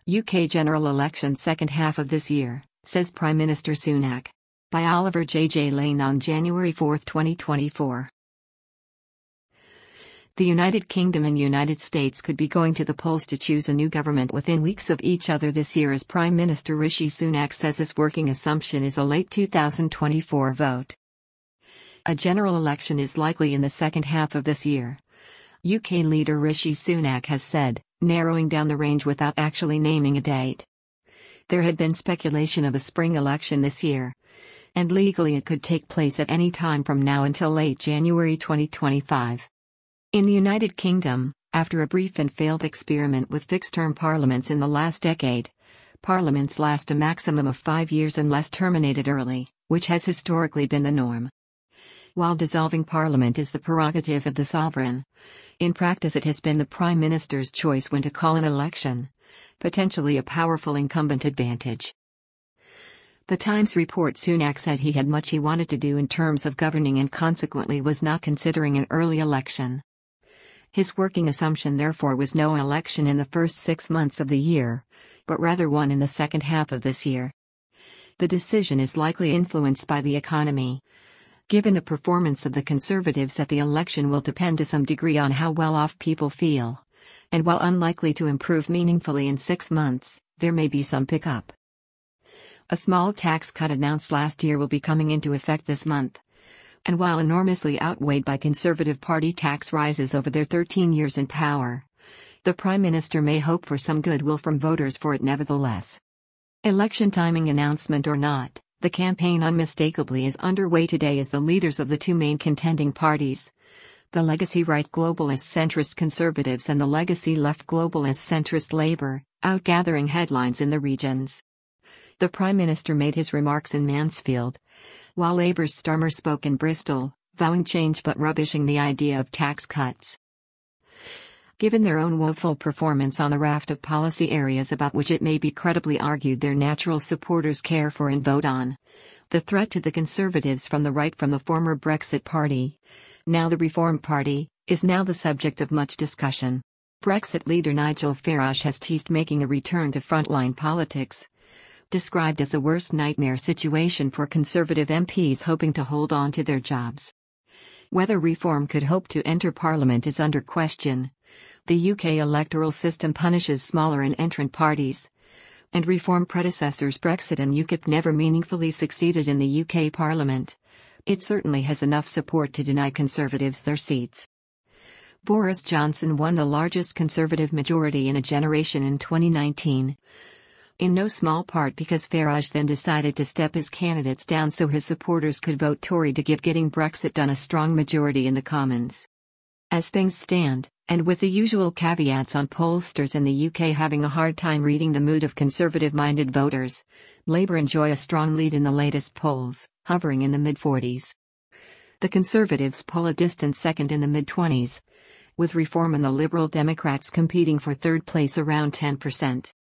UK general election second half of this year, says Prime Minister Sunak. By Oliver J. Lane on January 4, 2024. The United Kingdom and United States could be going to the polls to choose a new government within weeks of each other this year, as Prime Minister Rishi Sunak says his working assumption is a late 2024 vote. A general election is likely in the second half of this year, UK leader Rishi Sunak has said, narrowing down the range without actually naming a date. There had been speculation of a spring election this year, and legally it could take place at any time from now until late January 2025. In the United Kingdom, after a brief and failed experiment with fixed-term parliaments in the last decade, parliaments last a maximum of 5 years unless terminated early, which has historically been the norm. While dissolving parliament is the prerogative of the sovereign, in practice it has been the Prime Minister's choice when to call an election, potentially a powerful incumbent advantage. The Times report Sunak said he had much he wanted to do in terms of governing and consequently was not considering an early election. His working assumption therefore was no election in the first 6 months of the year, but rather one in the second half of this year. The decision is likely influenced by the economy. Given the performance of the Conservatives, that the election will depend to some degree on how well off people feel. And while unlikely to improve meaningfully in 6 months, there may be some pickup. A small tax cut announced last year will be coming into effect this month. And while enormously outweighed by Conservative Party tax rises over their 13 years in power, the Prime Minister may hope for some goodwill from voters for it nevertheless. Election timing announcement or not, the campaign unmistakably is underway today as the leaders of the two main contending parties, the legacy right globalist centrist Conservatives and the legacy left globalist centrist Labour, out gathering headlines in the regions. The Prime Minister made his remarks in Mansfield, while Labour's Starmer spoke in Bristol, vowing change but rubbishing the idea of tax cuts. Given their own woeful performance on a raft of policy areas about which it may be credibly argued their natural supporters care for and vote on, the threat to the Conservatives from the right, from the former Brexit Party, now the Reform Party, is now the subject of much discussion. Brexit leader Nigel Farage has teased making a return to frontline politics, described as a worst nightmare situation for Conservative MPs hoping to hold on to their jobs. Whether Reform could hope to enter Parliament is under question. The UK electoral system punishes smaller and entrant parties, and Reform predecessors Brexit and UKIP never meaningfully succeeded in the UK Parliament. It certainly has enough support to deny Conservatives their seats. Boris Johnson won the largest Conservative majority in a generation in 2019. In no small part because Farage then decided to step his candidates down so his supporters could vote Tory to give getting Brexit done a strong majority in the Commons. As things stand, and with the usual caveats on pollsters in the UK having a hard time reading the mood of Conservative-minded voters, Labour enjoy a strong lead in the latest polls, hovering in the mid-40s. The Conservatives poll a distant second in the mid-20s, with Reform and the Liberal Democrats competing for third place around 10%.